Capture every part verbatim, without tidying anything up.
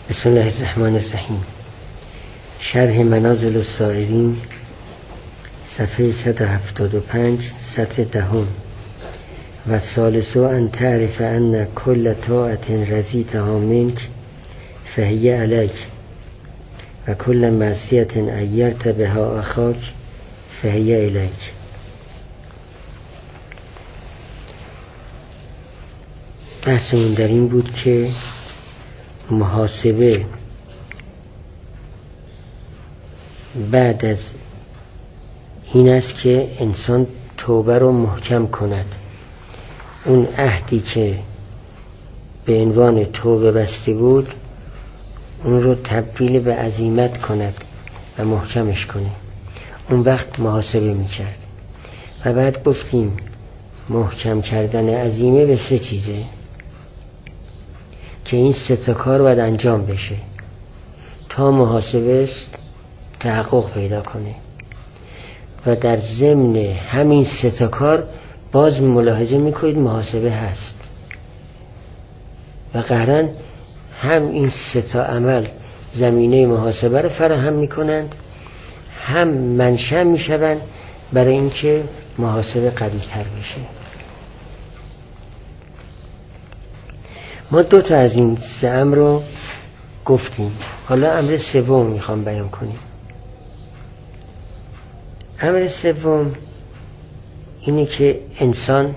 بسم الله الرحمن الرحیم. شرح منازل السائرین، صفحه صد و هفتاد و پنج، سطر دهم. و ثالث ان تعرف ان کل طاعت رضیتها منک فهی علیک و کل معصیت عیرت بها اخاک فهی الیک. بحثمون در این بود که محاسبه بعد از این است که انسان توبه رو محکم کند، اون عهدی که به عنوان توبه بسته بود اون رو تبدیل به عزیمت کند و محکمش کنه. اون وقت محاسبه میکرد. و بعد گفتیم محکم کردن عزیمه به سه چیزه که این سه تا کار باید انجام بشه تا محاسبه تحقق پیدا کنه. و در ضمن همین سه تا کار باز ملاحظه میکنید محاسبه هست و قهرن هم این سه تا عمل زمینه محاسبه رو فراهم میکنند، هم منشأ میشوند برای اینکه محاسبه قوی تر بشه. ما دو تا از این سه امر رو گفتیم، حالا امر سوم میخوام بیان کنیم. امر سوم اینه که انسان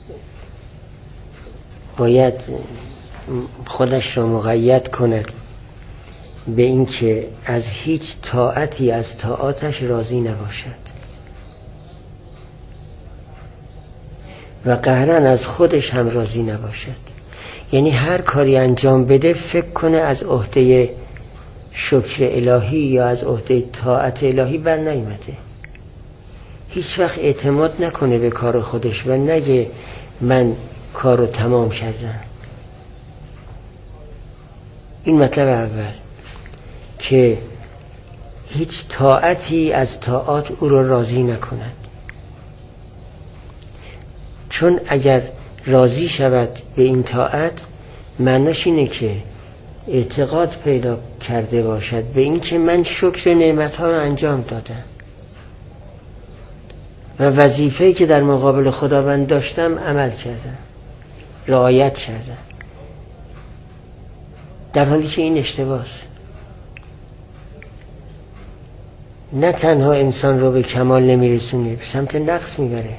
باید خودش را مقید کند به این که از هیچ طاعتی از طاعاتش راضی نباشد و قهرن از خودش هم راضی نباشد. یعنی هر کاری انجام بده فکر کنه از عهده شکر الهی یا از عهده طاعت الهی بر نیامده. هیچ وقت اعتماد نکنه به کار خودش و نگه من کارو تمام کردم. این مطلب اول که هیچ طاعتی از طاعات او رو راضی نکند، چون اگر راضی شود به این طاعت معناش اینه که اعتقاد پیدا کرده باشد به این که من شکر نعمت‌ها رو انجام دادم و وظیفه‌ای که در مقابل خداوند داشتم عمل کردم، رعایت کردم، در حالی که این اشتباهه. نه تنها انسان رو به کمال نمیرسونه، به سمت نقص میبره،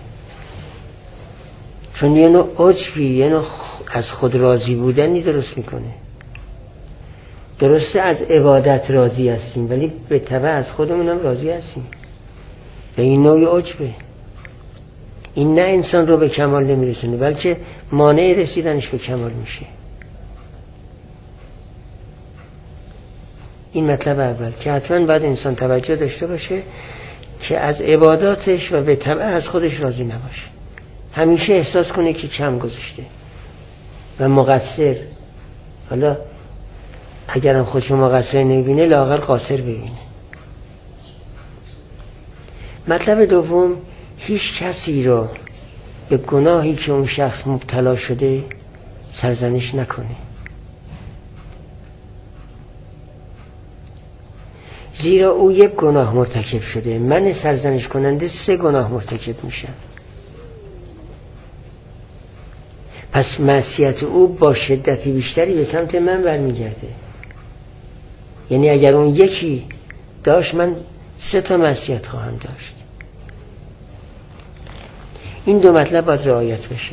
چون یه نوع عجبی، یه نوع از خود راضی بودنی درست میکنه. درسته از عبادت راضی هستیم ولی به تبع از خودمونم راضی هستیم و این نوع عجبه. این نه انسان رو به کمال نمیرسونه بلکه مانع رسیدنش به کمال میشه. این مطلب اول که حتما باید انسان توجه داشته باشه که از عباداتش و به تبع از خودش راضی نباشه. همیشه احساس کنه که کم گذاشته و مقصر. حالا اگرم خودشو مقصر نبینه لااقل قاصر ببینه. مطلب دوم، هیچ کسی رو به گناهی که اون شخص مبتلا شده سرزنش نکنه، زیرا او یک گناه مرتکب شده، من سرزنش کننده سه گناه مرتکب میشم. پس معصیت او با شدتی بیشتری به سمت من برمیگرده. یعنی اگر اون یکی داشت من سه تا معصیت خواهم داشت. این دو مطلب باید رعایت بشه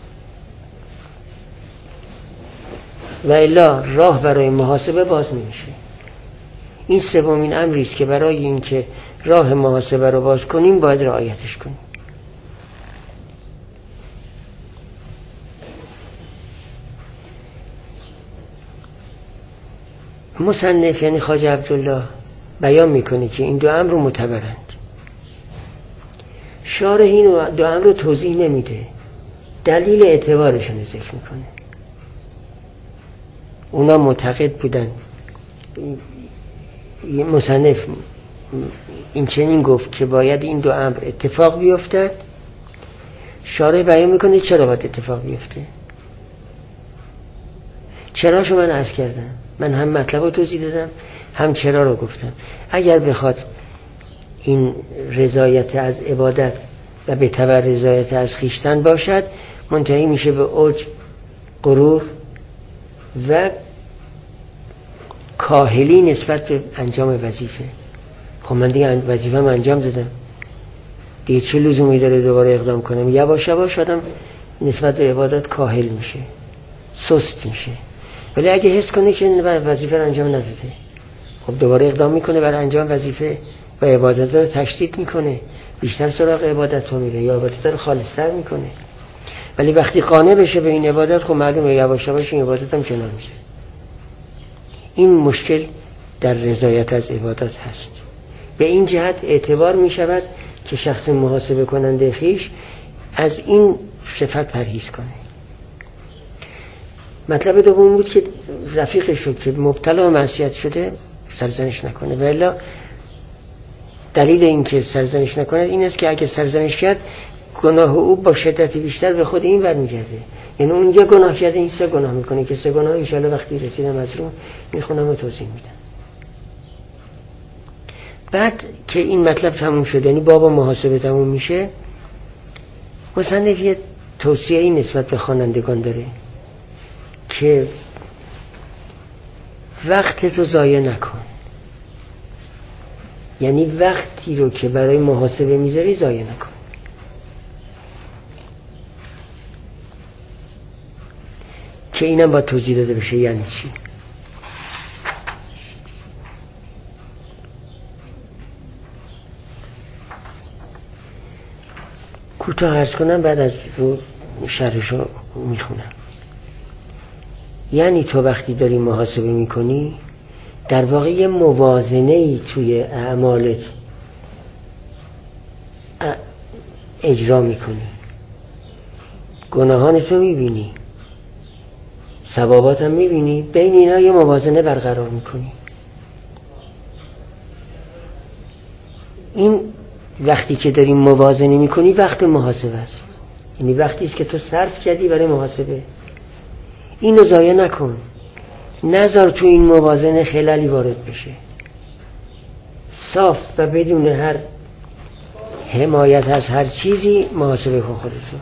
و الا راه برای محاسبه باز نمیشه. این سومین امری است که برای اینکه راه محاسبه رو باز کنیم باید رعایتش کنیم. مصنف یعنی خواجه عبدالله بیان میکنه که این دو امر رو معتبرند. شارح این دو امر رو توضیح نمیده، دلیل اعتبارشون رو ذکر میکنه. اونا معتقد بودن، مصنف این چنین گفت که باید این دو امر اتفاق بیفتد. شارح بیان میکنه چرا باید اتفاق بیفته. چراشو من عرض کردم، من هم مطلب رو توضیح دادم هم چرا رو گفتم. اگر بخواد این رضایت از عبادت و به تبع رضایت از خویشتن باشد، منتهی میشه به اوج، غرور و کاهلی نسبت به انجام وظیفه. خب من دیگه وظیفه‌ام انجام دادم، دیگه چه لزومی داره دوباره اقدام کنم؟ یواش یواش آدم نسبت به عبادت کاهل میشه، سست میشه. ولی اگه حس کنه که وظیفه رو انجام نداده، خب دوباره اقدام میکنه برای انجام وظیفه و عبادت رو تشدید میکنه، بیشتر سراغ عبادت رو میره یا عبادت رو خالص‌تر میکنه. ولی وقتی قانع بشه به این عبادت، خب معلومه یواش یواش این عبادت هم کنار میشه. این مشکل در رضایت از عبادت هست. به این جهت اعتبار میشود که شخص محاسبه کننده خیش از این صفت پرهیز کنه. مطلب دوم بود که رفیقش رو که مبتلا و معصیت شده سرزنش نکنه. و الا دلیل این که سرزنش نکنه این است که اگه سرزنش کرد، گناه او با شدت بیشتر به خود این برمیگرده. یعنی اون یه گناه کرده، این سه گناه میکنه که سه گناه انشاءالله وقتی رسیدم از رو میخونم و توضیح میدم. بعد که این مطلب تموم شد، یعنی باب محاسبه تموم میشه، مصنف یه توصیه‌ای نسبت به خوانندگان داره که وقت تو ضایع نکن. یعنی وقتی رو که برای محاسبه میذاری ضایع نکن. که اینم باید توضیح داده بشه یعنی چی. کوتاه عرض کنم، بعد از رو شرحشو میخونم. یعنی تو وقتی داری محاسبه میکنی، در واقع یه موازنه‌ای توی اعمالت اجرا میکنی. گناهانتو میبینی، ثوابات هم میبینی، بین اینا یه موازنه برقرار میکنی. این وقتی که داری موازنه میکنی وقت محاسبه است. یعنی وقتی است که تو صرف کردی برای محاسبه. اینو ضایع نکن، نذار تو این موازنه خلالی وارد بشه. صاف و بدون هر حمایت از هر چیزی محاسبه کن خودتو.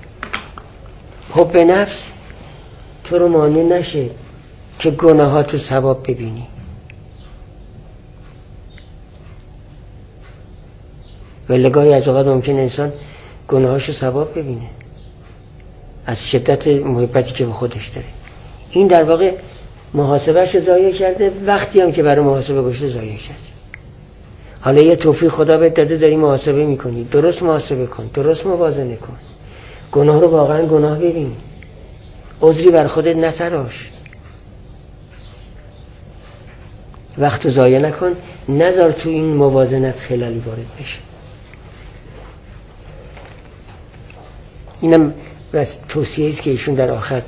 حب نفس تو رو مانع نشه که گناهاتو ثواب ببینی. ولی گاهی از اوقات ممکن انسان گناهاشو ثواب ببینه از شدت محبتی که به خودش داره. این در واقع محاسبهش ضایع کرده، وقتی هم که برای محاسبه گذاشته ضایع کرده. حالا یه توفیق خدا بهت داده، داری محاسبه میکنی، درست محاسبه کن، درست موازنه کن، گناه رو واقعا گناه ببین، عذری بر خودت نتراش، وقت رو ضایع نکن، نذار تو این موازنت خلالی وارد بشه. اینم بس توصیه است که ایشون در آخر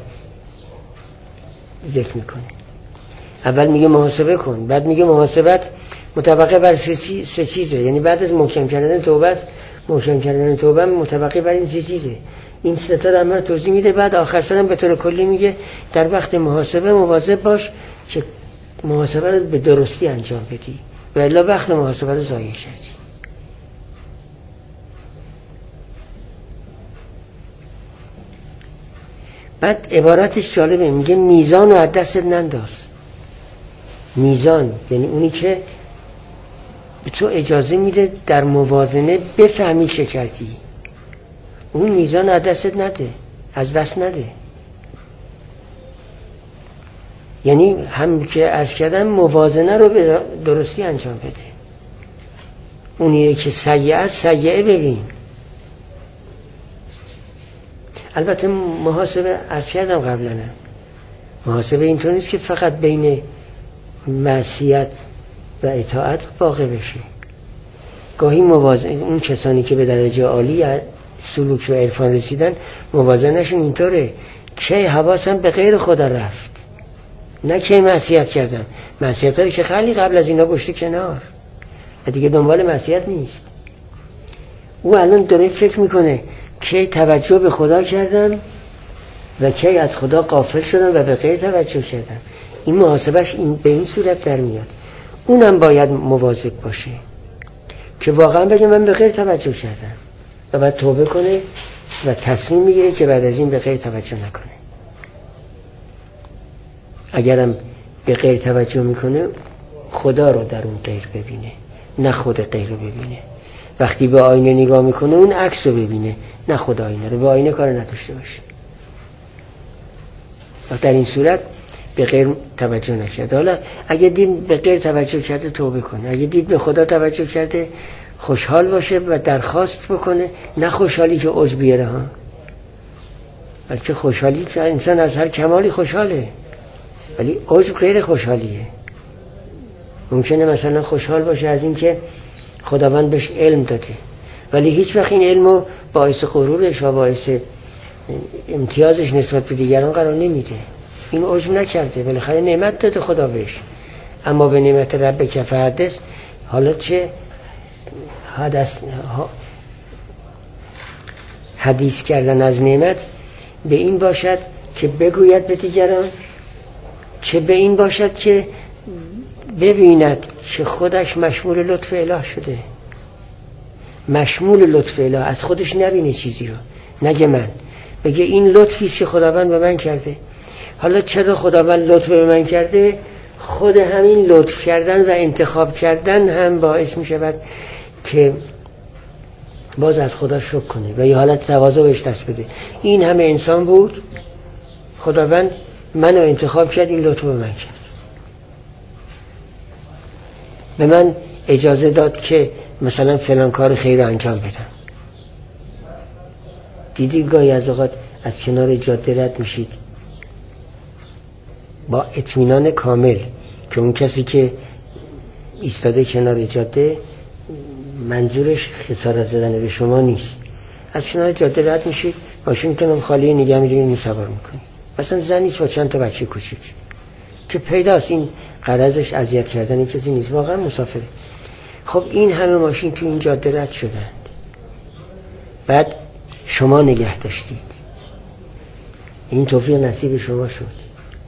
ذکر میکنه. اول میگه محاسبه کن، بعد میگه محاسبت مطابقه بر سه, سه چیزه. یعنی بعد از محکم کردن توبه است، محکم کردن توبه مطابقه بر این سه چیزه. این سه تا رو هم توضیح میده. بعد آخر سرم به طور کلی میگه در وقت محاسبه مواظب باش که محاسبه رو به درستی انجام بدی و الا وقت محاسبه رو ضایع کردی. بعد عبارتش جالبه، میگه میزان رو از دستت ننداز. میزان یعنی اونی که به تو اجازه میده در موازنه بفهمی چه کردی. اون میزان از دستت نده، از دست نده. یعنی هم که عرض کردم موازنه رو به درستی انجام بده. اونی که سیئه است سیئه ببین. البته محاسبه عرض کردم قبلا، محاسبه اینطور نیست که فقط بین معصیت و اطاعت واقع بشه. گاهی موازنه اون کسانی که به درجه عالی سلوک و عرفان رسیدن موازنهشون اینطوره که حواسم به غیر خدا رفت، نه که معصیت کردم. معصیت هایی که خیلی قبل از اینا گشته کنار و دیگه دنبال معصیت نیست. او الان داره فکر میکنه که توجه به خدا کردم و کی از خدا غافل شدم و به غیر توجه کردم. این محاسبش این به این صورت در میاد. اونم باید مواظب باشه که واقعا بگه من به غیر توجه کردم و بعد توبه کنه و تصمیم میگیره که بعد از این به غیر توجه نکنه. اگرم به غیر توجه میکنه خدا رو در اون غیر ببینه، نه خود غیر رو ببینه. وقتی به آینه نگاه میکنه اون عکس رو ببینه، نه خود آینه رو. به آینه کار نداشته باشه. و در این صورت به غیر توجه نکرده. حالا اگه دید به غیر توجه کرده توبه کنه، اگه دید به خدا توجه کرده خوشحال باشه و درخواست بکنه، نه خوشحالی که عجب بیاره ها، بلکه خوشحالی که انسان از هر کمالی خوشحاله، ولی عجب غیر خوشحالیه. ممکنه مثلا خوشحال باشه از این که خداوند بهش علم داده، ولی هیچ وقت این علمو باعث غرورش و باعث امتیازش نسبت به دیگران قرار نمیده. این عجب نکرده، بالاخره نعمت داده خدا بهش. اما به نعمت ربک فحدث، حالا چه حدث حدیث کردن از نعمت به این باشد که بگوید به دیگران، چه به این باشد که ببیند که خودش مشمول لطف اله شده. مشمول لطف اله، از خودش نبینه چیزی رو، نگه من، بگه این لطفیست که خداوند به من کرده. حالا چرا خداوند لطف به من کرده؟ خود همین لطف کردن و انتخاب کردن هم باعث می شود که باز از خدا شکر کنه و یه حالت تواضع بهش دست بده. این همه انسان بود، خداوند منو انتخاب کرد، این لطف به من کرد، به من اجازه داد که مثلا فلان کار خیر رو انجام بدم. دیدی گاهی از اوقات از کنار جاده رد میشید با اطمینان کامل که اون کسی که ایستاده کنار جاده منظورش خسارت زدن به شما نیست. از کنار جاده رد میشید، ماشینتون خالی نگه می‌دارید، میسوار میکنید. مثلا زن نیست با چند تا بچه کوچیک که پیداست این غرضش اذیت کردن کسی نیست، واقعا مسافره. خب این همه ماشین تو این جاده رد شدند، بعد شما نگه داشتید، این توفیق نصیب شما شد.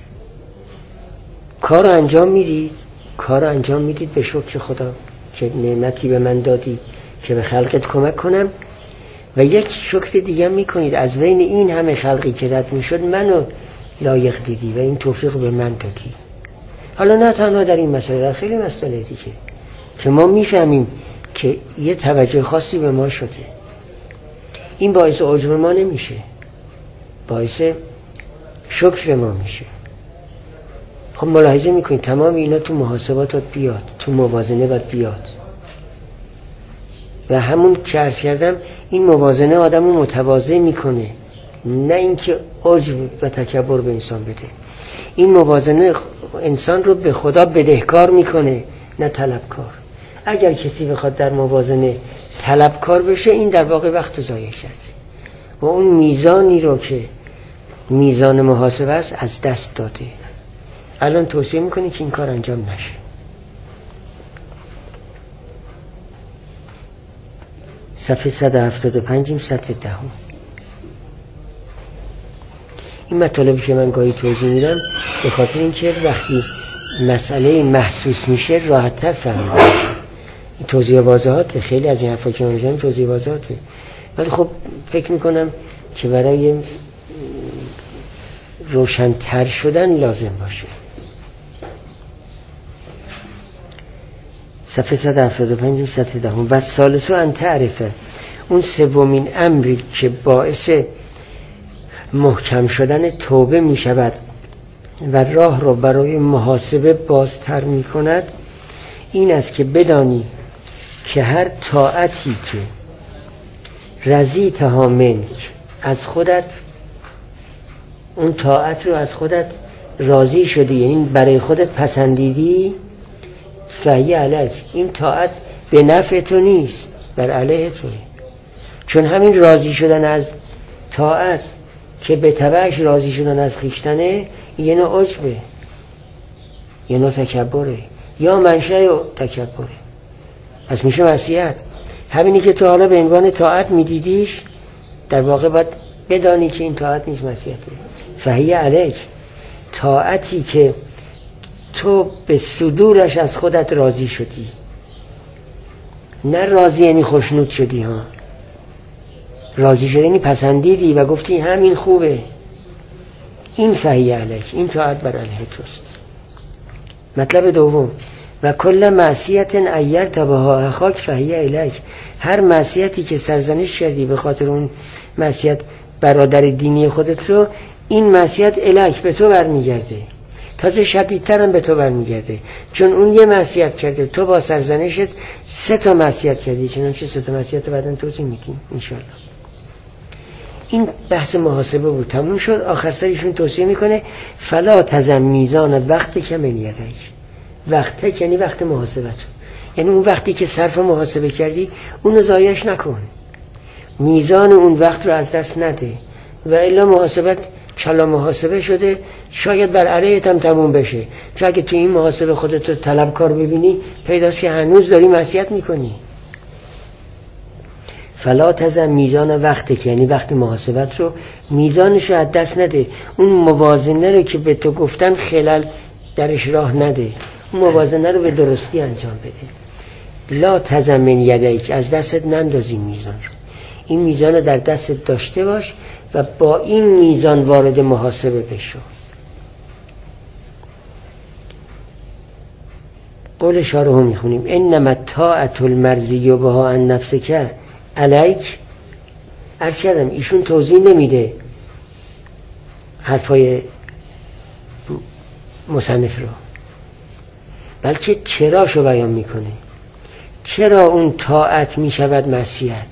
کار رو انجام میدید، کار رو انجام میدید به شکر خدا که نعمتی به من دادی که به خلقت کمک کنم، و یک شکر دیگه میکنید از بین این همه خلقی که رد میشد منو لایق دیدی و این توفیق به من دادی. حالا نه تنها در این مسئله، در خیلی مسئله دیگه که ما میفهمیم که یه توجه خاصی به ما شده، این باعث عجب ما نمیشه، باعث شکر ما میشه. خب ملاحظه میکنید تمام اینا تو محاسبات باید بیاد، تو موازنه باید بیاد، و همون که عرض کردم این موازنه آدمو متواضع میکنه، نه اینکه عجب و تکبر به انسان بده. این موازنه انسان رو به خدا بدهکار میکنه، نه طلبکار. اگر کسی بخواد در موازنه طلبکار بشه، این در واقع وقت ضایع کرده و اون میزانی رو که میزان محاسبه است از دست داده. الان توصیه میکنه که این کار انجام نشه. صفحه صد و هفتاد و پنج سطر دهم. این مطالبی که من گاهی توضیح میدم به خاطر اینکه وقتی مسئله محسوس میشه راحت‌تر فهمیده میشه. این توضیح واضحاته، خیلی از این حرفا که من میزنم توضیح واضحاته، ولی خب فکر میکنم که برای روشن‌تر شدن لازم باشه. صفحه صد و هفتاد و پنج سطر دهم. و ثالثو ان تعرفه، اون سومین امری که باعث محکم شدن توبه می شود و راه رو برای محاسبه بازتر می کند، این است که بدانی که هر طاعتی که رضیتها منک، از خودت اون طاعت رو از خودت راضی شدی، یعنی برای خودت پسندیدی، فهی علیک، این طاعت به نفع تو نیست، بر علیه توه. چون همین راضی شدن از طاعت که به تبعش راضی شدن از خویشتنه، یه نوع عجبه، یه نوع تکبره، یا منشأ تکبره، پس میشه معصیت. همینی که تو حالا به عنوان طاعت میدیدیش، در واقع باید بدانی که این طاعت نیست، معصیته. فهی علیک. طاعتی که تو به صدورش از خودت راضی شدی، نه راضی یعنی خوشنود شدی ها، راضی شدی یعنی پسندیدی و گفتی همین خوبه، این فهی علیک، این طاعت بر علیه توست. مطلب دوم، و کل معصیت ایرت بها اخاک فهی علیک. هر معصیتی که سرزنش کردی به خاطر اون معصیت برادر دینی خودت رو، این معصیت الیک به تو برمیگرده، تازه شدیدتر هم به تو برمیگرده، چون اون یه معصیت کرده، تو با سرزنشت سه تا معصیت کردی، چنانچه سه تا معصیت بعداً توضیح میدیم انشالله. این بحث محاسبه بود، تموم شد. آخر سرشون توصیه میکنه فلا تزن میزان وقت که من یدک. وقت یعنی وقت محاسبت، یعنی اون وقتی که صرف محاسبه کردی اونو ضایعش نکن، میزان اون وقت رو از دست نده، و الا محاسبت چلا محاسبه شده، شاید بر علیهت هم تموم بشه، چون اگه تو این محاسبه خودت رو طلبکار ببینی پیداست که هنوز داری معصیت میکنی. فلا تزن میزان وقت، یعنی وقت محاسبت رو میزانش رو از دست نده، اون موازنه رو که به تو گفتن خلل درش راه نده، اون موازنه رو به درستی انجام بده. لا تزن من یدیک، از دستت نندازی میزان رو، این میزان رو در دستت داشته باش و با این میزان وارد محاسبه بشو. قول شارح هم میخونیم انما طاعت المرضی بها عن نفسک علیک. عرض کردم ایشون توضیح نمیده حرفای مصنف رو، بلکه چراشو بیان میکنه، چرا اون طاعت میشود معصیت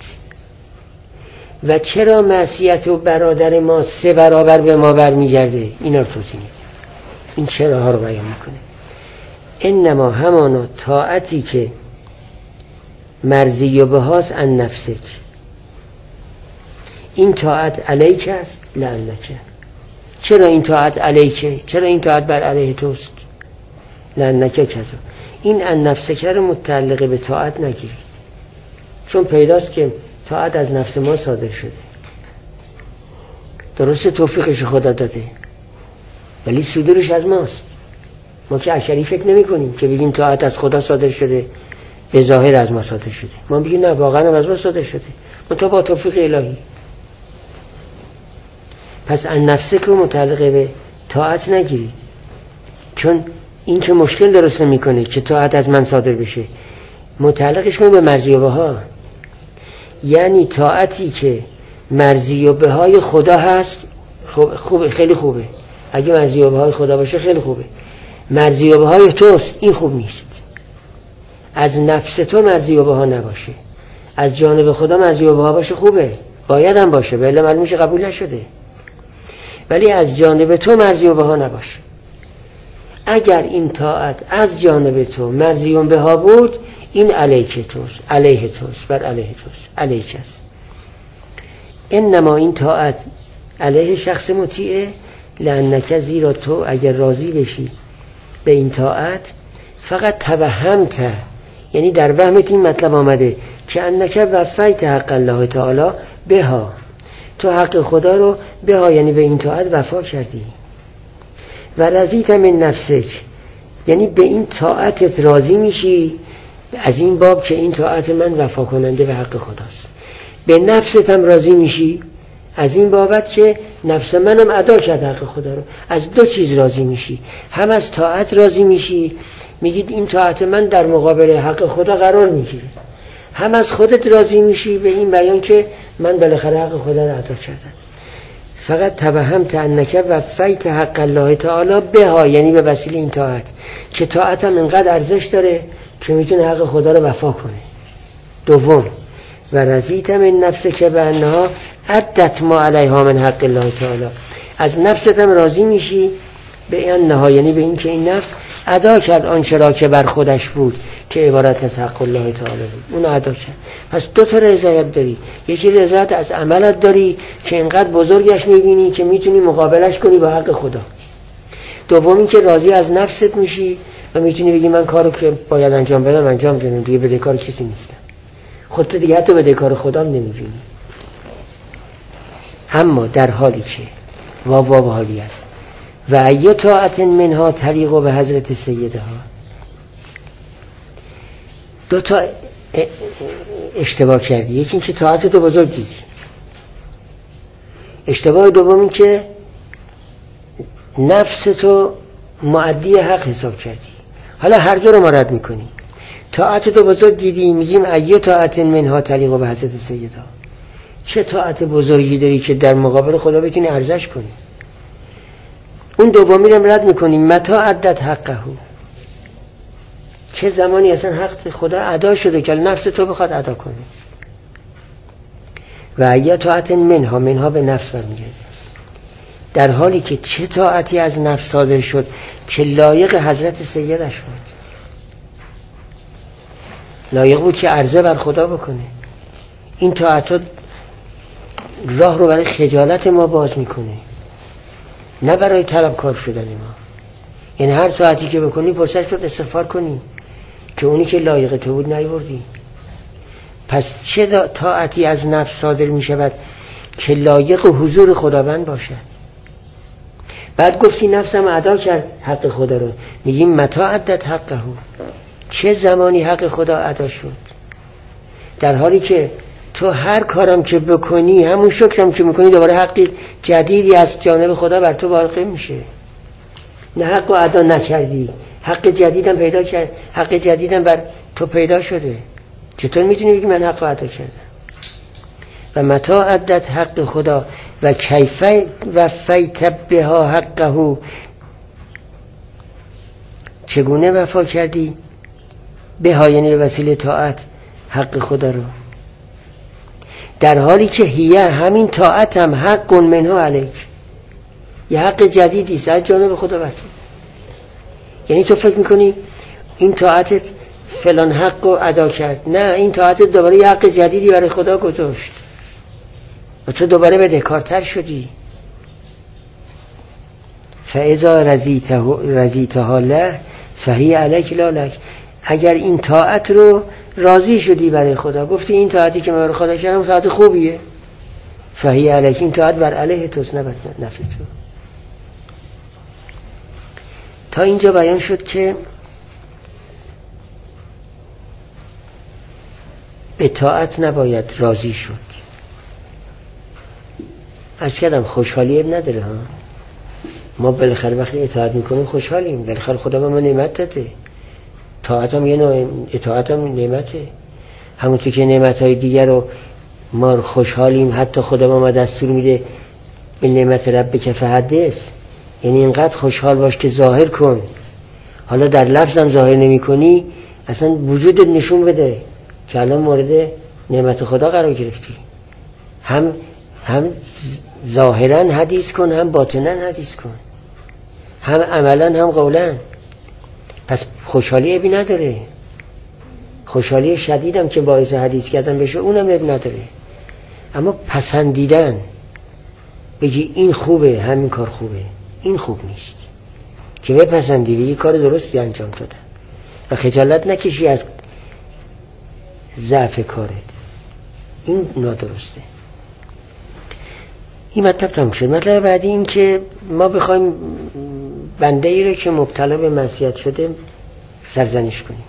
و چرا معصیت و برادر ما سه برابر به ما برمیگرده، اینا رو توضیح میده. این چرا ها رو بیان میکنه. انما همانا طاعتی که مرضی و بهاست ان نفسک، این طاعت علیک است لعنک. چرا این طاعت علیکه؟ چرا این طاعت بر علیه توست؟ لعنک کذا. این ان نفسک رو متعلق به طاعت نگیرید، چون پیداست که طاعت از نفس ما صادر شده، درسته توفیقش خدا داده ولی صدورش از ماست. ما که اشری فکر نمی کنیم که بگیم طاعت از خدا صادر شده، به ظاهر از ما صادر شده، ما بگیم نه واقعا از ما صادر شده، منتها با توفیق الهی. پس ان نفسک رو متعلق به طاعت نگیرید، چون این که مشکل درست نمی کنه که طاعت از من صادر بشه، متعلقش کنه به مرضی و بها، یعنی طاعتی که مرضی و بهای خدا هست خوب خوبه، خیلی خوبه، اگه مرضی و بهای خدا باشه خیلی خوبه، مرضی و بهای توست این خوب نیست. از نفس تو مرضی و بها نباشه، از جانب خدا مرضی و بها باشه خوبه، باید هم باشه، بله معلوم میشه قبول نشده، ولی از جانب تو مرضی و بها نباشه. اگر این طاعت از جانب تو مرضی و بها بود، این علیه توست، علیه توست، بر علیه توست، علیه است. انما این طاعت علیه شخص مطیعه، لعنک، زیرا تو اگر راضی بشی به این طاعت فقط توهمت، یعنی در وهمت این مطلب آمده که انک وفیت حق الله تعالی بها، تو حق خدا رو بها یعنی به این طاعت وفا کردی. و رضیت من نفسک، یعنی به این طاعتت راضی میشی از این باب که این طاعت من وفا کننده به حق خداست. به نفست هم راضی میشی از این بابت که نفس منم ادا کرد حق خدا رو. از دو چیز راضی میشی، هم از طاعت راضی میشی، میگید این طاعت من در مقابل حق خدا قرار میگیره، هم از خودت راضی میشی به این بیان که من بالاخره حق خدا رو ادا کردم. فقط توهمت انک وفیت حق الله تعالی بها، یعنی به وسیله این طاعت، که طاعت هم اینقدر ارزش داره که میتونه حق خدا رو وفا کنه. دوم، و رضیت من نفسک بانها عدت ما علیها من حق الله تعالی، از نفست هم راضی میشی به انها، یعنی به این که این نفس ادا کرد آنچه را که بر خودش بود که عبارت از حق الله تعالی بود، اون ادا کرد. پس دو تا رضایت داری، یکی رضایت از عملت داری که اینقدر بزرگش میبینی که میتونی مقابلش کنی با حق خدا. دومی که راضی از نفست میشی و میتونی بگی من کارو که باید انجام بدم انجام دادم، دیگه بدهکار کسی نیستم، خودت دیگه حتی بدهکار خودم نمیبینی. اما در حالی که واو واو حالی است. و ای طاعت منها تلیق به حضرت سیدها. دو تا اشتباه کردی. یکی این که طاعت تو بزرگ دیدی. اشتباه دوم این که نفس تو معدی حق حساب کردی. حالا هر دو رو ما رد میکنی. طاعت تو بزرگ دیدی، میگیم ای طاعت منها تلیق به حضرت سیدها. چه طاعت بزرگی داری که در مقابل خدا بتونی ارزش کنی. اون دومی رو رد میکنیم. متا عدت حقه، چه زمانی اصلا حق خدا ادا شده که نفس تو بخواد ادا کنه. و ای طاعت منها، منها به نفس برمیگرده. در حالی که چه طاعتی از نفس صادر شد که لایق حضرت سیدش بود، لایق بود که عرضه بر خدا بکنه. این طاعت راه رو برای خجالت ما باز میکنه، نه برای طلبکار شدن ما. یعنی هر طاعتی که بکنی پرسش شد استغفار کنی که اونی که لایق تو بود نیوردی. پس چه طاعتی از نفس صادر می شود که لایق حضور خداوند باشد؟ بعد گفتی نفسم ادا کرد حق خدا رو، میگیم متا عدت حقه، چه زمانی حق خدا ادا شد؟ در حالی که تو هر کارم که بکنی، همون شکرم که میکنی، دوباره حقی جدیدی از جانب خدا بر تو واقع میشه. نه حق رو ادا نکردی، حق جدیدم پیدا کرد، حق جدیدم بر تو پیدا شده. چطور میتونی بگی من حق رو ادا کردم؟ و متا عدت حق خدا و کیف و فیت بها حقه، چگونه وفا کردی بها، یعنی به وسیله طاعت، حق خدا رو، در حالی که هیه همین طاعت هم حق منها علیک، یه حق جدیدی است از جانب خدا بر تو. یعنی تو فکر میکنی این طاعتت فلان حق رو ادا کرد، نه، این طاعتت دوباره یه حق جدیدی برای خدا گذاشت و تو دوباره بدهکارتر شدی. فاذا رضیتها له فهی علیک لا لک، اگر این طاعت رو راضی شدی برای خدا، گفتی این طاعتی که من برای خدا کردم طاعت خوبیه، فهی علیک، این طاعت بر علیه توست، نه بر نفع تو. تا اینجا بیان شد که به طاعت نباید راضی شد. عرض کردم خوشحالی نداره ها، ما بالاخره وقتی اطاعت میکنیم خوشحالیم، بالاخره خدا به ما نعمت داده. طاعت هم یه نوع، اطاعت هم نعمته. همونطور که نعمتهای دیگر رو ما خوشحالیم، حتی خدا به ما دستور میده به نعمت ربک فحدث، یعنی اینقدر خوشحال باش که ظاهر کن. حالا در لفظم ظاهر نمی کنی، اصلا وجودت نشون بده که الان مورد نعمت خدا قرار گرفتی. هم هم ظاهرا حدیث کن، هم باطنا حدیث کن، هم عملا هم قولا. پس خوشحالی ابی نداره. خوشحالی شدیدم که باعث حدیث کردن بشه اونم اب نداره. اما پسندیدن، بگی این خوبه، همین کار خوبه، این خوب نیست، که بپسندی بگی کار درستی انجام دادن و خجالت نکشی از ضعف کارت، این نادرسته. این مطلب تموم شد. مطلب بعدی این که ما بخوایم بنده ای رو که مبتلا به معصیت شده سرزنش کنیم.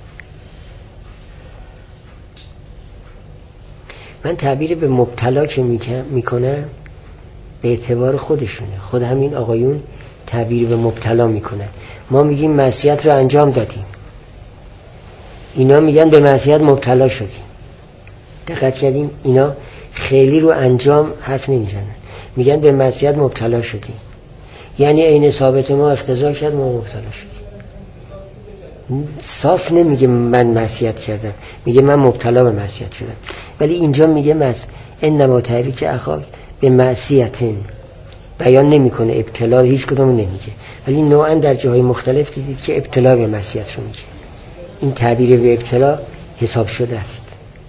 من تعبیر به مبتلا که میکنم به اعتبار خودشونه، خود همین آقایون تعبیر به مبتلا میکنن. ما میگیم معصیت رو انجام دادیم، اینا میگن به معصیت مبتلا شدیم. دقت کردین؟ اینا خیلی رو انجام حرف نمیزنن، میگن به معصیت مبتلا شدیم، یعنی عین ثابت ما اقتضا کرد ما مبتلا شدیم. صاف نمیگه من معصیت کردم، میگه من مبتلا به معصیت شدم. ولی اینجا میگه مس انما تحریک اخاک به معصیت، بیان نمیکنه ابتلا، هیچ کدوم نمیگه، ولی نوعا در جاهای مختلف دیدید که ابتلا به معصیت رو میگه. این تعبیر به ابتلا حساب شده است.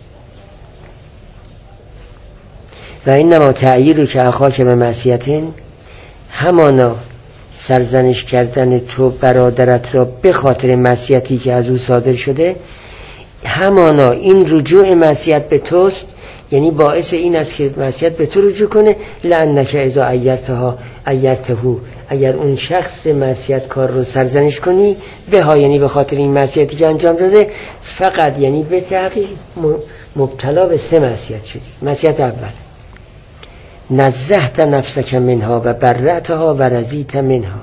و انما تعییر که اخاک به معصیت، همانا سرزنش کردن تو برادرت را به خاطر معصیتی که از او صادر شده، همانا این رجوع معصیت به توست، یعنی باعث این است که معصیت به تو رجوع کنه. لعنک اذا ایرتها ایرتهو، اگر اون شخص معصیت کار رو سرزنش کنی به ها، یعنی به خاطر این معصیتی که انجام داده، فقط یعنی به تحقیق مبتلا به سه معصیت شدی. معصیت اول نزهت نفسک منها و برأتها و رضیت منها،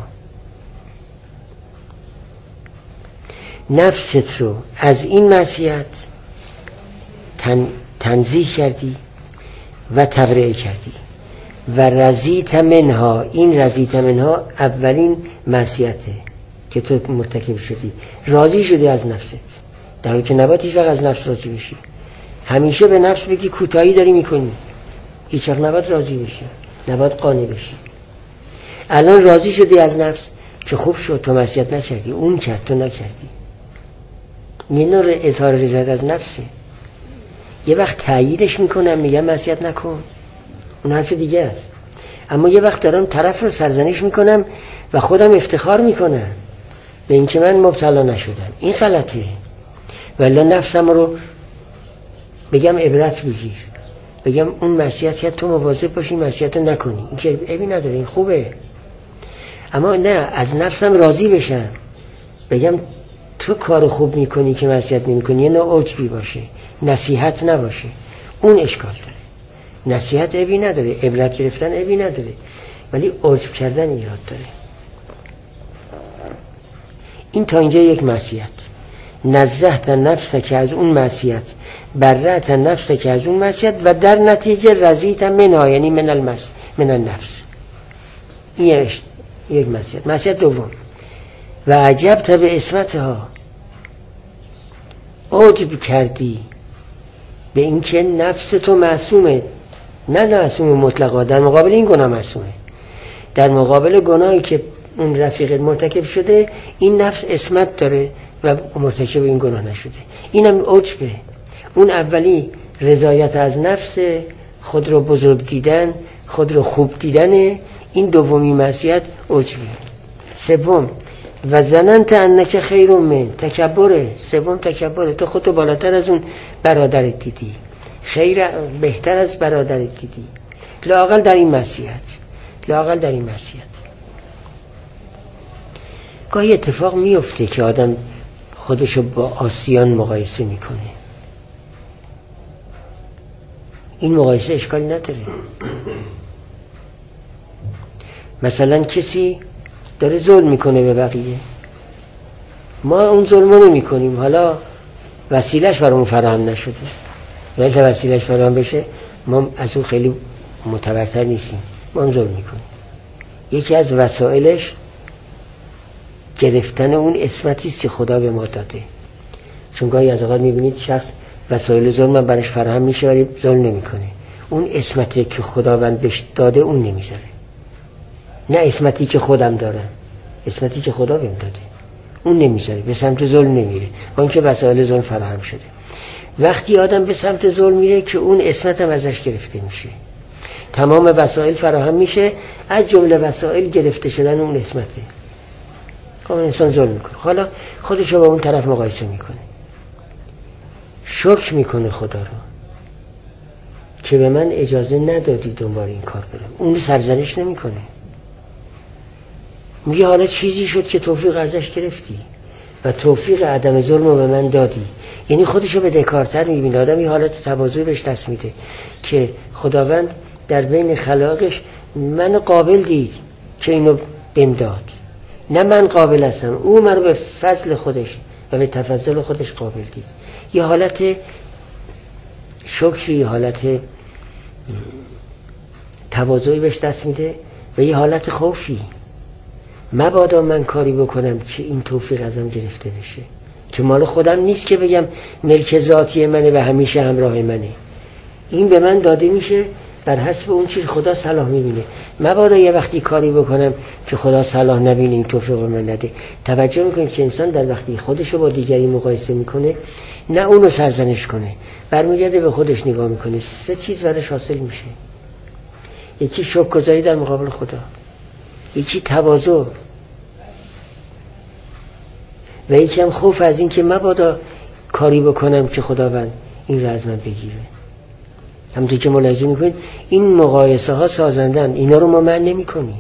نفست رو از این معصیت تن تنزیه کردی و تبرئه کردی و رضیت منها. این رضیت منها اولین معصیته که تو مرتکب شدی، راضی شدی از نفست، در حالی که نباید هیچ وقت از نفس راضی بشی. همیشه به نفس بگی کوتاهی داری میکنی، هیچ وقت نباید راضی بشی، نباید قانع بشی. الان راضی شدی از نفس که خوب شد، تو معصیت نکردی، اون کرد تو نکردی. یه نوع اظهار رضایت از نفسه. یه وقت تأییدش میکنم میگم معصیت نکن، اون حرف دیگه است. اما یه وقت دارم طرف رو سرزنش میکنم و خودم افتخار میکنم به اینکه من مبتلا نشدم، این غلطه. ولی نفسم رو بگم عبرت بگیر، بگم اون معصیت که تو مواظب باشی معصیت نکنی، این که عیبی نداره، این خوبه. اما نه، از نفسم راضی بشم بگم تو کار خوب میکنی که معصیت نمیکنی، یه نوع عجبی باشه، نصیحت نباشه، اون اشکال داره. نصیحت عیبی نداره، عبرت گرفتن عیبی نداره، ولی عجب کردن ایراد داره. این تا اینجا یک معصیت. نزهت نفس که از اون معصیت، برأت نفس که از اون معصیت، و در نتیجه رضیت منها، یعنی من المس من النفس. این یک معصیت. معصیت دوم و عجبت به اسمتها، عجب کردی به اینکه نفس تو معصومه. نه معصوم مطلقا، در مقابل این گناه معصومه، در مقابل گناهی که اون رفیقت مرتکب شده این نفس اسمت داره و مرتکب این گناه نشده. اینم عجبه. اون اولی رضایت از نفس، خود رو بزرگ دیدن، خود رو خوب دیدنه. این دومی معصیت عجبه. سوم و زننت انک خیر من، تکبره. سوم تکبره، تو خودتو بالاتر از اون برادرت دیدی، خیر بهتر از برادرت دیدی، لااقل در این معصیت، لااقل در این معصیت. گاهی اتفاق میفته که آدم خودشو با آسیان مقایسه میکنه. این مقایسه اشکالی نداره. مثلا کسی داره ظلم میکنه به بقیه، ما اون ظلمو نمیکنیم، حالا وسیلش برامون فراهم نشده، ولی تا وسیلش فراهم بشه ما از اون خیلی معتبرتر نیستیم، ما هم ظلم میکنیم. یکی از وسایلش گرفتن اون اسمتی است که خدا به ما داده. چون گاهی از اوقات میبینید شخص وسایل ظلم براش فراهم میشه ولی ظلم نمیکنه. اون اسمتی که خداوند بهش داده اون نمیذاره. نه اسمتی که خودم دارم، اسمتی که خدا بهم داده اون نمیذاره، به سمت ظلم نمیره، با اینکه وسایل ظلم فراهم شده. وقتی آدم به سمت ظلم میره که اون اسمت هم ازش گرفته میشه، تمام وسایل فراهم میشه، از جمله وسایل گرفته شدن اون اسمته. خب انسان ظلم میکنه، حالا خودشو با اون طرف مقایسه میکنه، شکر میکنه خدا رو که به من اجازه ندادی دنبال این کار برم، اون سرزنش نمیکنه، میگه حالا چیزی شد که توفیق ازش گرفتی و توفیق عدم ظلم رو به من دادی. یعنی خودشو بدهکارتر میبینه. آدم یه حالت تواضع بهش دست میده که خداوند در بین خلاقش من قابل دید که اینو بهم داد، نه من قابل هستم، او من رو به فضل خودش و به تفضل خودش قابل دید. یه حالت شکری، یه حالت تواضعی بهش دست میده و یه حالت خوفی، مبادا من کاری بکنم که این توفیق ازم گرفته بشه، که مال خودم نیست که بگم ملک ذاتی منه و همیشه همراه منه، این به من داده میشه بر حسب اون چیز خدا صلاح میبینه. مبادا یه وقتی کاری بکنم که خدا صلاح نبینه، این توفیق به من نده. توجه میکنید که انسان در وقتی خودشو با دیگری مقایسه میکنه، نه اونو سرزنش کنه، برمیگرده به خودش نگاه میکنه، سه چیز برش حاصل میشه. یکی شکرگزاری در مقابل خدا، یکی تواضع و یکی هم خوف از این که مبادا کاری بکنم که خداوند این را از من بگیره. همونطور که ملاحظه میکنید این مقایسه ها سازندن، اینا رو ما معنی نمی کنیم.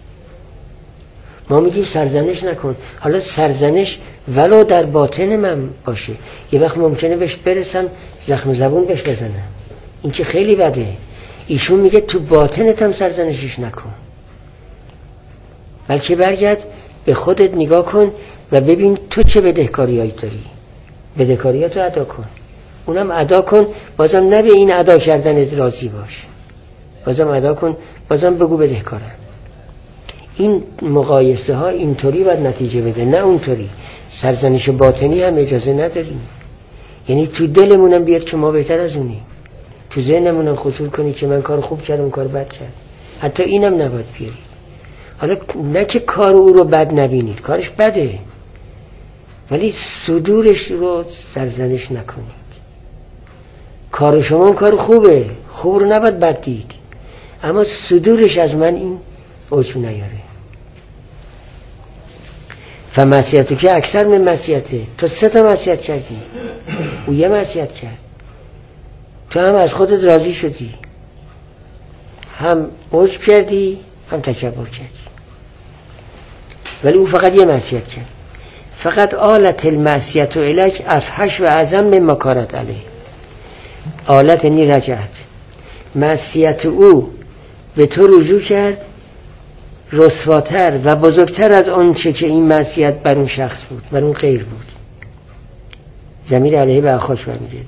ما میگیم سرزنش نکن. حالا سرزنش ولو در باطن من باشه، یه وقت ممکنه بهش برسم زخم زبون بهش بزنم، این که خیلی بده. ایشون میگه تو باطنت هم سرزنشش نکن، بلکه برگرد به خودت نگاه کن و ببین تو چه بدهکاریایی داری، بدهکاریاتو ادا کن، اونم ادا کن. بازم نه به این ادا کردنت راضی باش، بازم ادا کن، بازم بگو بدهکارم. این مقایسه ها اینطوری باید نتیجه بده، نه اونطوری. سرزنش باطنی هم اجازه نداریم، یعنی تو دلمونم بیاد که ما بهتر از اونیم، تو ذهنمونم خطور کنی که من کار خوب کردم کار بد کردم، حتی اینم نباید بیارید. حالا نه که کار او رو بد نبینید، کارش بده، ولی صدورش رو سرزنش نکنید. کار شما کار خوبه، خوب رو نباید بد دید، اما صدورش از من این اوجو نیاره. فمعصیتو که اکثر من معصیته، تو سه تا معصیت کردی، او یه معصیت کرد، تو هم از خودت راضی شدی، هم اوج کردی هم تکبر کردی، ولی او فقط یه معصیت کرد. فقط آلت المعصیت و الک افحش و اعظم من مکارت علیه. آلت نی رجعت، معصیت او به تو رجوع کرد رسواتر و بزرگتر از آن چه که این معصیت بر اون شخص بود، بر اون غیر بود. ضمیر علیه به اخاش برمیگرده.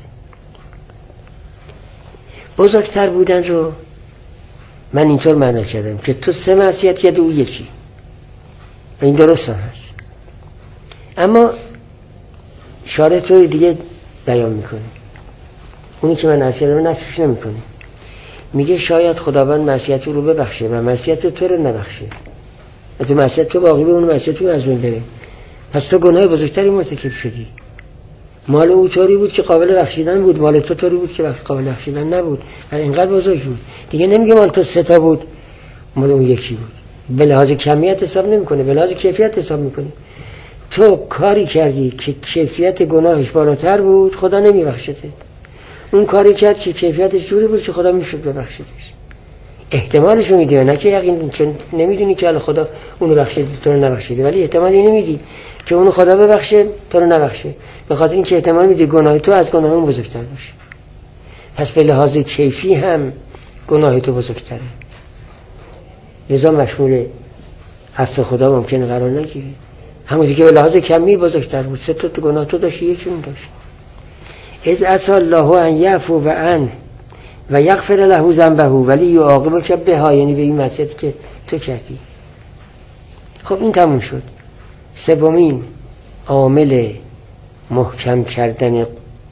بزرگتر بودن رو من اینطور معنی کردم که تو سه معصیت کرد و او یکی، این درست هم هست، اما شارع طور دیگه بیان میکنه. اونی که من معصیت رو نفیش نمیکنه، میگه شاید خداوند معصیت رو ببخشه و معصیت تو رو نبخشه و تو معصیت تو باقی به اون معصیت تو از بین بره، پس تو گناه بزرگتری مرتکب شدی. مال او طوری بود که قابل بخشیدن بود، مال تو طوری بود که قابل بخشیدن نبود و اینقدر بزرگ بود. دیگه نمیگه مال تو سه تا بود مال اون یکی بود، به لحاظ کمیت حساب نمیکنه، به لحاظ کیفیت حساب میکنه. تو کاری کردی که کیفیت گناهش بالاتر بود، خدا نمیبخشته. اون کاری کرد که کیفیتش جوری بود که خدا میشد ببخشیدش. احتمالش رو میدی، نه که یقین، چون نمیدونی که خدا اونو بخشیده تو رو نبخشیده، ولی احتمال اینو میدی که اونو خدا ببخشه تو رو نبخشه، به خاطر اینکه احتمال میدی گناه تو از گناه اون بزرگتر باشه. پس به لحاظ کیفی هم گناه تو بزرگتره، لذا مشمول عفو خدا ممکنه قرار نگیره. همونطور که به لحاظ کمی بزرگتر بود، سه تا تو گناه تو داشتی، یکی اون داشت. از عسى الله ان یعفو و عنه و یغفر له ذنبه ولی یعاقبک بها، یعنی به این معصیتی که تو کردی. خب این تموم شد. سومین عامل محکم کردن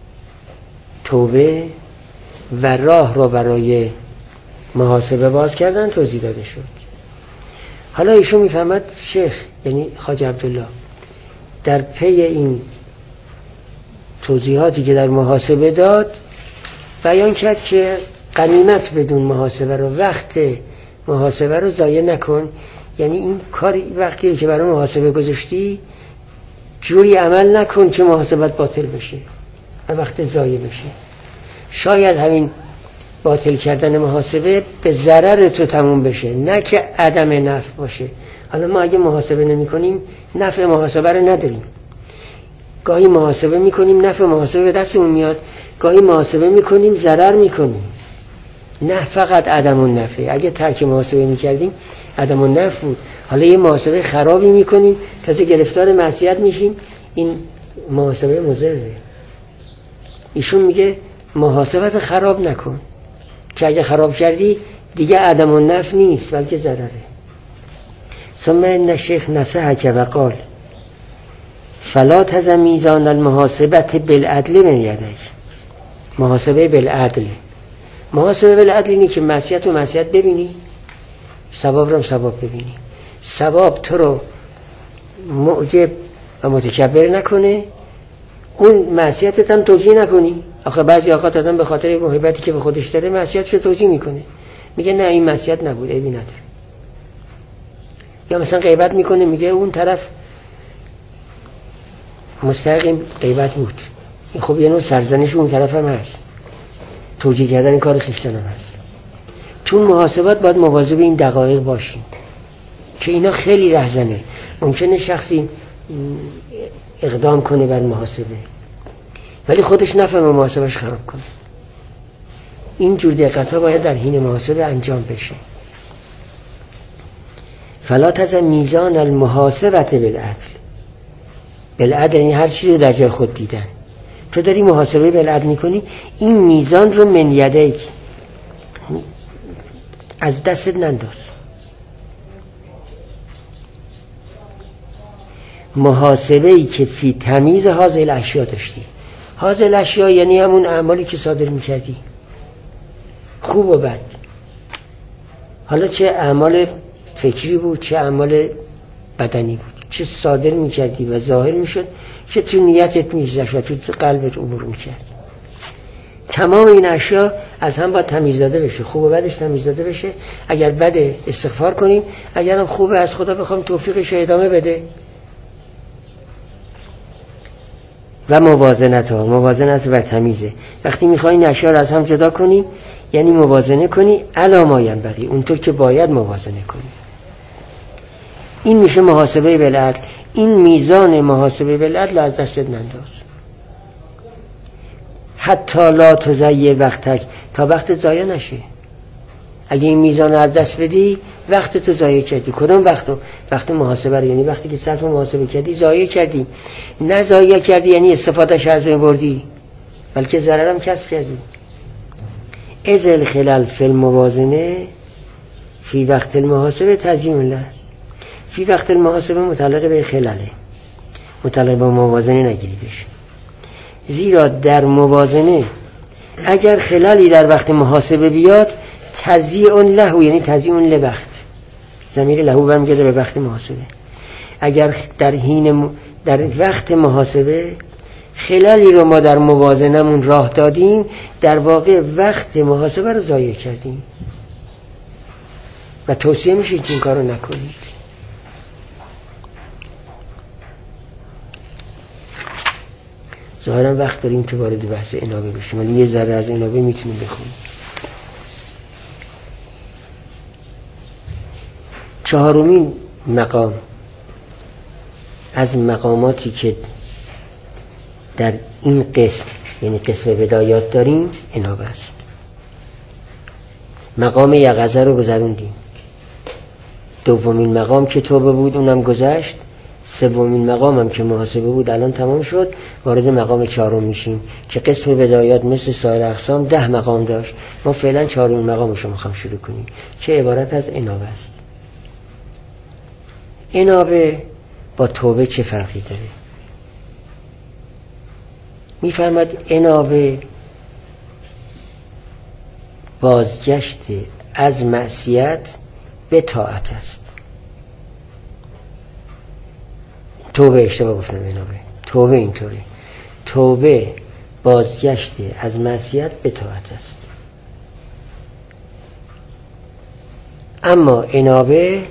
توبه و راه را برای محاسبه باز کردن توضیح داده شد. حالا ایشون میفهمد شیخ یعنی خواجه عبدالله در پی این توضیحاتی که در محاسبه داد بیان کرد که غنیمت بدون محاسبه رو، وقت محاسبه رو ضایع نکن. یعنی این کاری وقتی که برای محاسبه گذاشتی جوری عمل نکن که محاسبت باطل بشه و وقت ضایع بشه. شاید همین باطل کردن محاسبه به ضرر تو تموم بشه، نه که عدم نفع باشه. حالا ما اگه محاسبه نمی کنیم نفع محاسبه رو نداریم، گاهی محاسبه میکنیم نفع محاسبه به دستمون میاد، گاهی محاسبه میکنیم ضرر میکنیم. نه فقط عدم النفع، اگه ترک محاسبه میکردیم عدم النفع بود. حالا یه محاسبه خرابی میکنیم تازه گرفتار معصیت میشیم، این محاسبه مضره. ایشون میگه محاسبت خراب نکن که اگه خراب کردی دیگه عدم النفع نیست بلکه ضرره. ثم ان الشیخ نصحک و قال فلا تزن میزان المحاسبت بالعدل من یدک. محاسبه بالعدل، محاسبه بالعدل اینه که معصیت و معصیت ببینی، ثواب رو ثواب ببینی، ثواب تو رو معجب و متکبر نکنه، اون معصیتت هم توجیه نکنی. آخه بعضی اوقات آدم به خاطر محبتی که به خودش داره معصیتش رو توجیه میکنه، میگه نه این معصیت نبود، عیبی نداره. یا مثلا غیبت میکنه، میگه اون طرف مستحق غیبت بود، خب یه نوع سرزنش اون طرف هم هست، توجیه کردن این کار خویشتن هم هست. تو محاسبات باید مواظب این دقایق باشیم که اینا خیلی رهزنه. ممکنه شخصی اقدام کنه بر محاسبه ولی خودش نفهمه محاسبش خراب کنه. این جور دقت ها باید در حین محاسبه انجام بشه. فلا تزن میزان المحاسبت بالعدل. بالعدل یعنی هر چیزی رو در جای خود دیدن. تو داری محاسبه بالعدل میکنی، این میزان رو من یدیک از دستت ننداز. محاسبه ای که فی تمیز هذه الاشیاء داشتی. هذه الاشیاء یعنی همون اعمالی که صادر میکردی، خوب و بد. حالا چه اعمال فکری بود، چه اعمال بدنی بود، چه صادر میکردی و ظاهر میشد، چه تو نیتت میگذشت و تو قلبت عبور میکرد. تمام این اشیا از هم باید تمیز داده بشه، خوب و بدش تمیز داده بشه. اگر بده استغفار کنیم، اگر هم خوبه از خدا بخوام توفیقش ادامه بده. و موازنت ها، موازنت بر تمیزه. وقتی میخوایی این اشیا رو از هم جدا کنی یعنی موازنه کنی علی ما ینبغی، اونطور که باید موازنه کنی. این میشه محاسبه بالعدل. این میزان محاسبه بالعدل از دستت ننداز. حتی لا تضیع وقتک، تا وقت ضایع نشه. اگه این میزان از دست بدی وقت تو ضایع کردی. کدوم وقتو؟ وقت محاسبه رو، یعنی وقتی که صرف محاسبه کردی ضایع کردی. نه ضایع کردی یعنی استفادهش از بین بردی، بلکه ضرر هم کسب کردی. از الخلل فی الموازنه فی وقت المحاسبه تزیین له. فی وقت المحاسبه متعلق به خلاله، متعلق به موازنه نگیریدش. زیرا در موازنه اگر خلالی در وقت محاسبه بیاد تضییع له، یعنی تضییع لوقت، ضمیر له برمیگرده به وقت محاسبه. اگر در حین در وقت محاسبه خلالی رو ما در موازنمون راه دادیم، در واقع وقت محاسبه رو ضایع کردیم و توصیه میشه که این کارو نکنید. ظاهرا وقت داریم که وارد بحث انابه بشیم، ولی یه ذره از انابه میتونیم بخونیم. چهارمین مقام از مقاماتی که در این قسم یعنی قسم بدایات داریم انابه است. مقام یقظه رو گذروندیم. دومین مقام که توبه بود اونم گذشت. سومین مقام هم که محاسبه بود الان تمام شد. وارد مقام چهارم میشیم که قسم بدایات مثل سایر اقسام ده مقام داشت. ما فعلا چهارمین مقامش رو میخوام شروع کنیم که عبارت از انابه است. انابه با توبه چه فرقی داره؟ میفرماد انابه بازگشت از معصیت به طاعت است. توبه اشتباه گفتم، انابه توبه اینطوره. توبه بازگشت از معصیت به طاعت است. اما انابه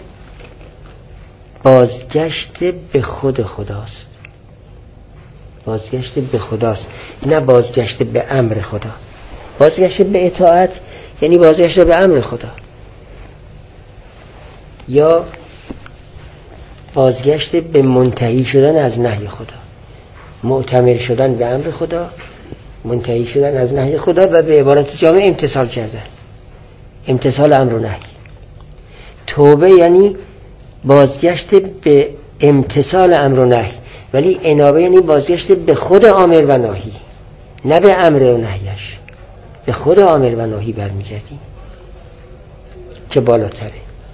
بازگشت به خود خداست. بازگشت به خداست، نه بازگشت به امر خدا. بازگشت به اطاعت یعنی بازگشت به امر خدا، یا بازگشت به منتهی شدن از نهی خدا، معتمر شدن به امر خدا، منتهی شدن از نهی خدا و به عبارت جامع امتثال کردن، امتثال امر و نهی. توبه یعنی بازگشت به امتثال امر و نهی، ولی انابه یعنی بازگشت به خود امر و نهی، نه به امر و نهیش. به خود امر و نهی برمیگردیم که بالاتره.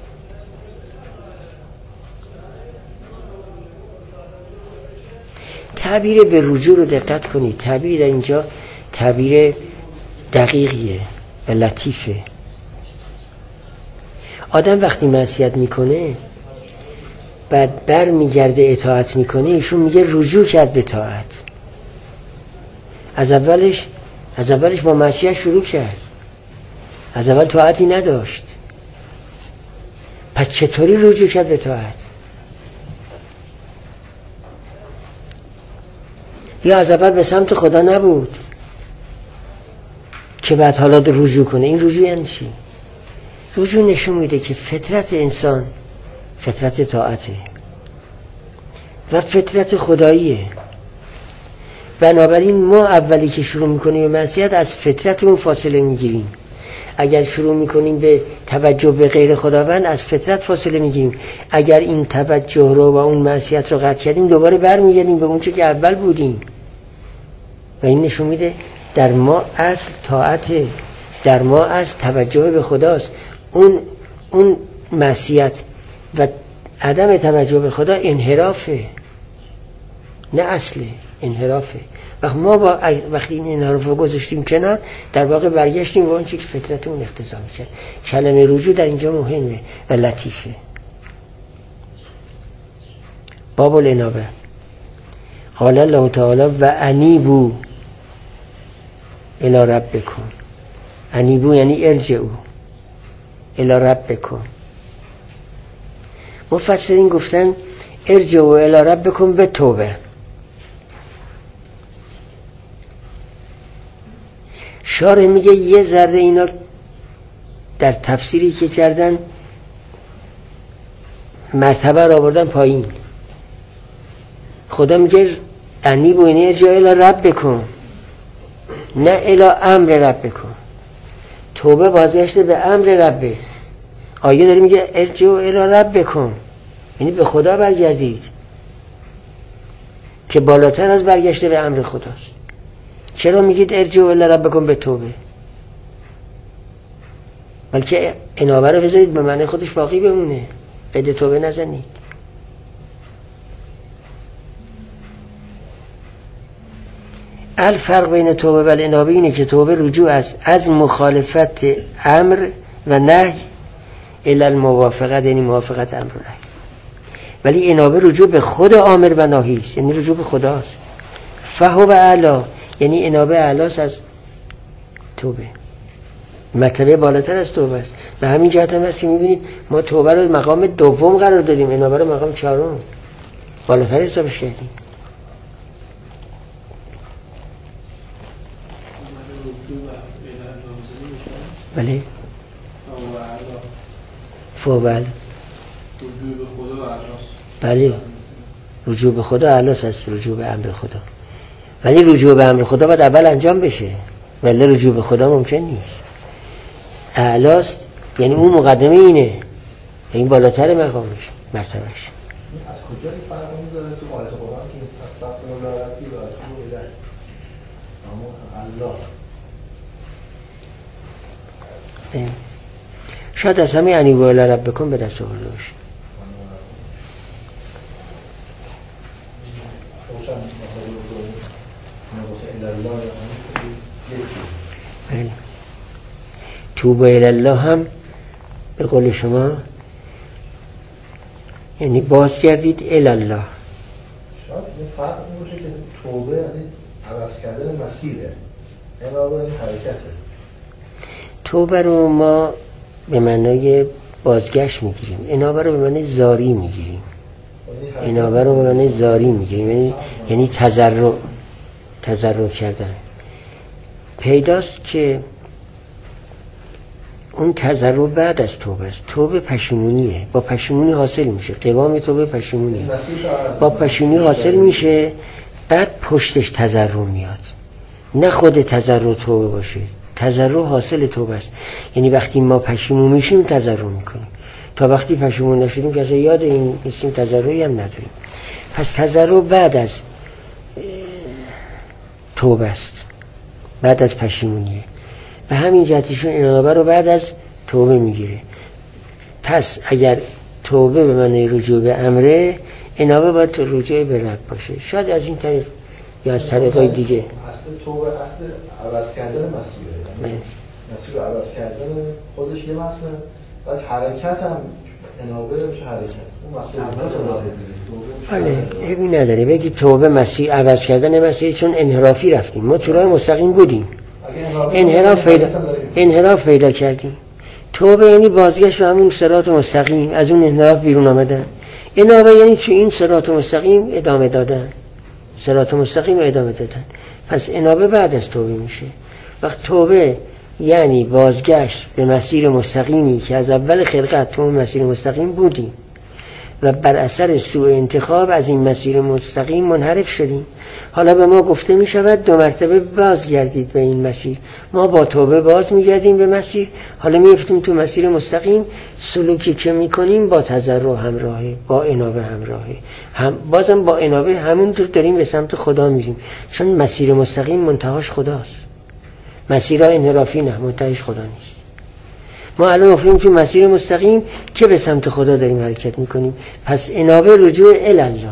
تعبیر به رجوع رو دقت کنید. تعبیر در اینجا تعبیر دقیقیه و لطیفه. آدم وقتی معصیت میکنه بعد بر میگرده اطاعت میکنه، ایشون میگه رجوع کرد به طاعت. از اولش از اولش با معصیت شروع کرد، از اول طاعتی نداشت، پس چطوری رجوع کرد به طاعت؟ یا از اول به سمت خدا نبود که بعد حالا رجوع کنه. این رجوع یعنی چی؟ رجوع نشون میده که فطرت انسان فطرت طاعته و فطرت خداییه. بنابراین ما اولی که شروع میکنیم به معصیت از فطرتمون فاصله میگیریم. اگر شروع میکنیم به توجه به غیر خداوند از فطرت فاصله میگیریم. اگر این توجه رو و اون معصیت رو قطع کردیم دوباره برمیگردیم به اون چه که اول بودیم. و این نشون میده در ما اصل طاعته، در ما اصل توجه به خداست. اون اون معصیت و عدم توجه به خدا انحرافه، نه اصله، انحرافه. وقتی ما با وقتی این انحراف رو گذاشتیم کنار، در واقع برگشتیم به اون چیزی که فطرتمون اقتضا می‌کرد. کلمه رجوع در اینجا مهمه و لطیفه. باب الانابه. قال الله تعالی و انیبو الی ربکم. انیبو یعنی ارجعوا الی ربکم. مفسرین گفتن ارجعوا الی ربکم به توبه. شارح میگه یه ذره اینا در تفسیری که کردن مرتبه را آوردن پایین. خدا میگه انیبو یعنی ارجعوا الی ربکم، نه الی امر ربکم. توبه بازگشت به امر ربه. آیه داره میگه ارجعوا الی ربکم، یعنی به خدا برگردید که بالاتر از برگشت به امر خداست. چرا میگید ارجعوا الی ربکم به توبه؟ بلکه انابه رو بذارید به معنی خودش باقی بمونه، قید توبه نزنید. الفرق بین توبه و الانابه اینه که توبه رجوع است از مخالفت امر و نهی الی الموافقت، یعنی موافقت امر و نهی. ولی انابه رجوع به خود امر و نهی است، یعنی رجوع به خداست. فهو اعلی، یعنی انابه اعلاست از توبه، مرتبه بالاتر از توبه است. به همین جهت هم هست که می‌بینید ما توبه رو مقام دوم قرار دادیم، انابه رو مقام چهارم بالاتر حسابش کردیم. بله فوبل رجوع به خدا اعلاست. بله رجوع به خدا اعلاست از رجوع به امر خدا. ولی رجوع به امر خدا باید اول انجام بشه، ولی رجوع به خدا ممکن نیست. اعلاست یعنی اون مقدمه اینه، این بالاتر مقامش، مرتبهش. از کجا این فرق میذاره تو آیه قرآن که استغفر الله ربی و اتوب الیه؟ اما الله شاید از همه انیبو الی ربکم به دست آورده باشه. بله. توبه الی الله هم به قول شما یعنی باز گردید الی الله. شاید این فرق این باشه که توبه یعنی عوض کردن مسیره، انابه یعنی حرکته. توبه رو ما به معنای بازگشت میگیریم، انابه رو به معنای زاری میگیریم. انابه رو به معنای زاری میگیریم، یعنی یعنی تضرع تضرع کردن. پیداست که اون تضرع بعد از توبه است. توبه پشیمونیه، با پشیمونی حاصل میشه. قوام توبه پشیمونیه، با پشیمونی حاصل میشه، بعد پشتش تضرع میاد. نه خود تضرع توبه باشه، تضرع حاصل توبه است. یعنی وقتی ما پشیمون میشیم تضرع میکنیم، تا وقتی پشیمون نشدیم که اصلا یاد این نیستیم، تضرعی هم نداریم. پس تضرع بعد از توبه است، بعد از پشیمونیه. به همین جهتشون انابه رو بعد از توبه میگیره. پس اگر توبه به معنی رجوع به امره، انابه باید رجوع به رب باشه. شاید از این طریق یا از طریقای دیگه. اصل توبه اصل عوض کردن مسیره، یعنی مسیر رو عوض کردن خودش یه مسئله، بعد حرکت هم انابه میشه حرکت. اون مسئله بله ایبی نداره بگی توبه مسیر عوض کردن مسیر، چون انحرافی رفتیم، ما تو راه مستقیم بودیم، انحراف پیدا انحراف پیدا کردیم. توبه یعنی بازگشت به همون صراط مستقیم، از اون انحراف بیرون آمدن. انابه یعنی تو این صراط مستقیم ادامه دادن، صراط مستقیم ادامه دادن. پس انابه بعد از توبه میشه. وقت توبه یعنی بازگشت به مسیر مستقیمی که از اول خلقت تو مسیر مستقیم بودیم و بر اثر سوء انتخاب از این مسیر مستقیم منحرف شدیم. حالا به ما گفته می شود دو مرتبه بازگردید به این مسیر. ما با توبه باز می گردیم به مسیر، حالا می افتیم تو مسیر مستقیم. سلوکی که می کنیم با تضرع همراهه، با انابه همراهه، هم بازم با انابه همونطور داریم به سمت خدا میریم، چون مسیر مستقیم منتهاش خداست. مسیرهای انحرافی نه، منتهاش خدا نیست. ما الان افتادیم تو مسیر مستقیم که به سمت خدا داریم حرکت میکنیم. پس انابه رجوع الی الله،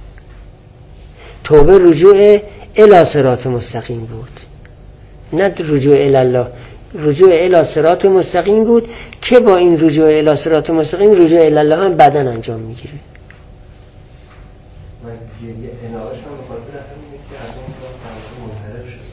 توبه رجوع الی صراط مستقیم بود، نه رجوع الی الله. رجوع الی صراط مستقیم بود که با این رجوع الی صراط مستقیم رجوع الی الله هم بعداً انجام میگیره. من گریه انابهش هم بخاطر همینه که از اون راه منحرف شد،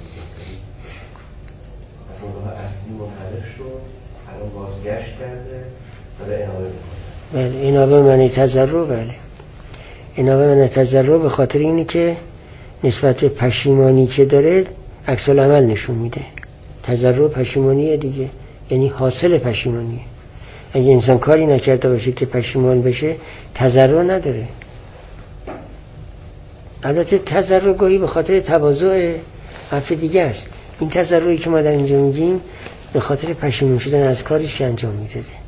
از اون راه اصلی منحرف شد، الان بازگشت کرده و به انابه میکنه. بله، انابه معنی تضرع. بله، انابه معنی تضرع به خاطر اینه که نسبت پشیمانی که داره عکس العمل نشون میده. تضرع پشیمانیه دیگه، یعنی حاصل پشیمانیه. اگه انسان کاری نکرده باشه که پشیمان بشه تضرع نداره. البته تضرع گاهی به خاطر تواضع حرف دیگه است. این تضرعی که ما در اینجا میگیم به خاطر پشیمون شدن از کارش انجام میداده.